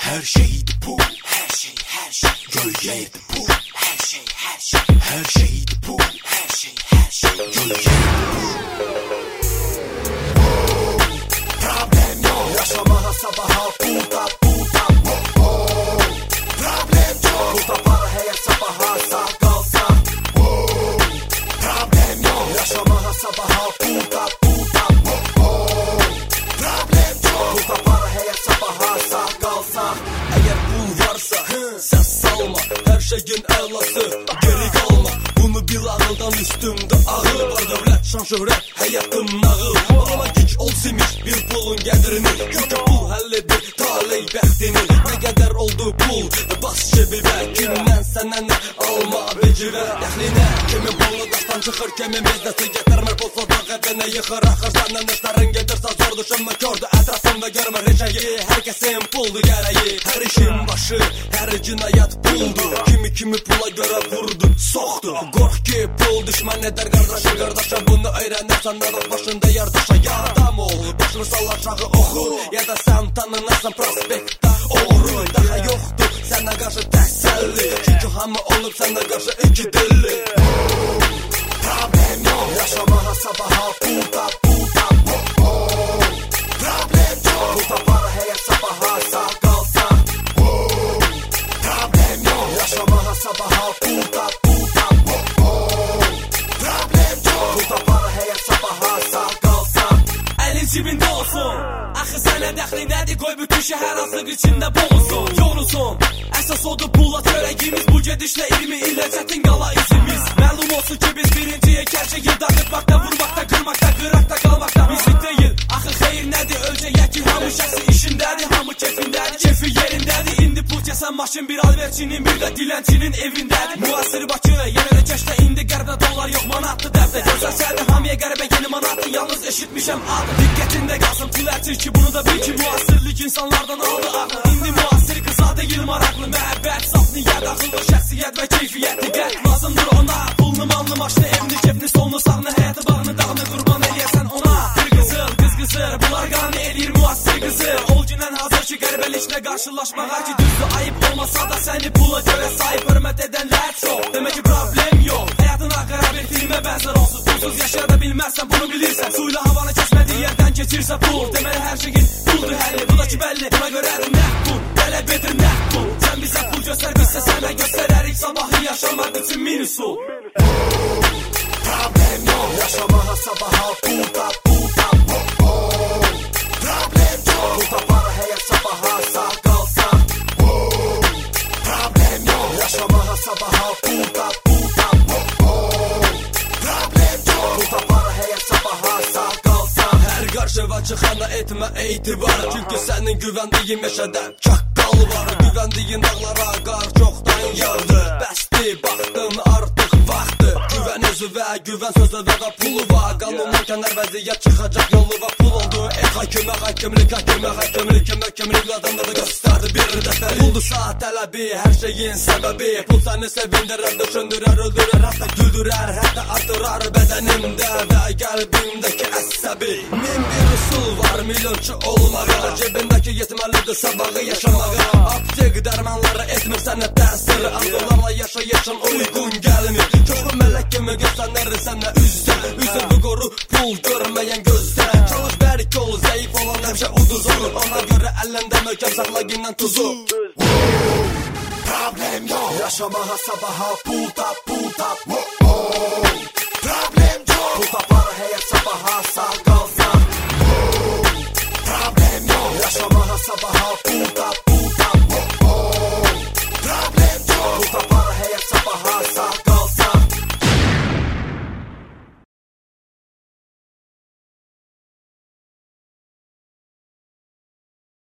Her şeydi bu, her şey, her şey. Gölgeydi bu, her şey, her şey. Her şeydi bu, her şey, her şey. Gölgeydi bu. Problem yok. Yaşamaha sabaha burada, burada. Problem yok. Burada para her sabaha sağ kalsa. Problem yok. Yaşamaha sabaha burada, burada. Problem yok. Burada para her sabaha sağ kalsa. Eğer pul varsa ses salma, her şeyin elası geri kalma. Bunu bil ağıldan üstümde ağıl var, dövlət, şan, şöhrət, həyatım nağıl. Ama güç olsimiş bir pulun gədirini, çünkü pul həll edir taley bəxtini. Ne qədər oldu pul, bas cebivə, kimdən sənə nə alma becivə. Dəxlinə, kimin pulu daşdan çıxır, kimin biznesi getirmir. Pulsuz da qədini yıxır, axır səndən işlərin gedirsə zor düşünmə, kördü ətrafında görmür heç şeyi. Herkesin puldu gərəyi, her işin başı, her cinayət puldur. Kimi pula göre vurdu, soxdu. Qorx ki pul düşman eder qardaşı qardaşa. Bunu öyrənirsən nədat başında yardaşa. Ya adam ol, başını sal aşağı oxu, ya da sən tanınırsan prospektda oğru. Daha yoxdur sənə qarşı təsəlli, çünki hamı olub sənə qarşı iki dilli. Problem yok. Yaşamaha sabaha burada, burada. Problem yok. Burada para her sabaha sağ kalsa. Problem yok. Yaşamaha sabaha burada, burada. Problem yok. Burada para her sabaha sağ kalsa. Elin cibində olsun, axı sənə dəxli nədir? Qoy bütün şəhər azlıq içində boğulsun, yorulsun. Əsas odur pula törəyimiz, bu gedişlə 20 illə çətin qala izimiz. Məlum olsun ki biz birinciyə gerçəyi dağıtmaqda, vurmaqda, qırmaqda, qıraqda, qalmaqda bizlik deyil. Axı xeyir nədir? Ölcək ki hamı şəxsi işindədir, hamı kefindədir, kefi yerindədir. İndi pul kəsən maşın bir alverçinin, bir də dilənçinin evindədir. Müasir Bakı, yenə də keçdə indi qərdə dolar yox manatlı dəbdə. Gözəl şəhərdə hamıya qəribə yeni manatlı, yalnız eşitmişəm adı. Diqqətində qalsın pul ərçir ki, bunu da bil ki, müasirlik insanlardan aldı ağlı. İndi müasir qıza deyil maraqlı, məhəbbət, saf niyyət, axıllı şəxsiyyət və keyfiyyət. Diqqət lazımdır ona, pulunu, malını, maşını, evini, kefini, solunu, sağını, həyatı, bağını, dağını qurban eləyəsən ona. Bir qızıl, qız qızır, bunlar qani eləyir müasir qızı. Ol günən hazır ki, qəribəliklə qarşılaşmağa ki, düzdür, ayıb olmasa da səni pula görə sahib hörmət edənlər çox. Demək ki, problem yox, həyatın ağara bir filmə bənzər olsun. Pulsuz yaşaya da bilməzsən, bunu bilirsən. Suyla havanı keçmədiyi yerdən keçirsə pul, deməli hər şeyin puldur həlli. Bu da ki bəlli, buna görədir nəq pul, tələb edir nəq pul. Sən bizə pul göstər, bizsə sənə göstərərik sabahı yaşamaq üçün minusu. Problem yok. Yaşamaha sabaha burada, burada. Problem yok. Burada para her sabaha sağ kalsa. Problem yok. Yaşamaha sabaha burada, burada. Problem yok. Burada para her sabaha sağ kalsa. Hər qarşıva çıxana etmə etibar, çünki sənin güvəndiyin meşədə çaqqal var. Güvəndiyin dağlara qar çoxdan yağdı, bəsdi baxdın artıq vaxtı. Güvən özü və güvən sözü və da pulu var. Qanunun kənar vəziyyət çıxacaq yolu və pul oldu. Hakimə hakimlik, hakimə hakimlik, məhkəmlik adamda da göstərdi bir dəfəli. Puldu saat tələbi, hər şeyin səbəbi. Pul səni sevindirər, düşündürər, öldürər, hətta güldürər, hətta artırar bədənimdə və qəlbimdəki əsəbi. Min bir usul var milyonçu olmağa, cebindəki yetməlidir sabağı yaşamağa. Aptek dərmanları etmir sənə təsir, arzularla yaşayışın uyğun gəlmir. Çoxu mələk kimi göstənir sənə üzdə, üzünü qoru pul görməyən gözdə. Çalış bərik ol, zəif olan həmişə uduz olur, ona görə əlləndə möhkəm saxla qindən tuzu. Problem yok. Yaşamaha sabaha burada, burada. Problem yok. Burada para her sabaha sağ kalsa. Problem yok. Yaşamaha sabaha burada.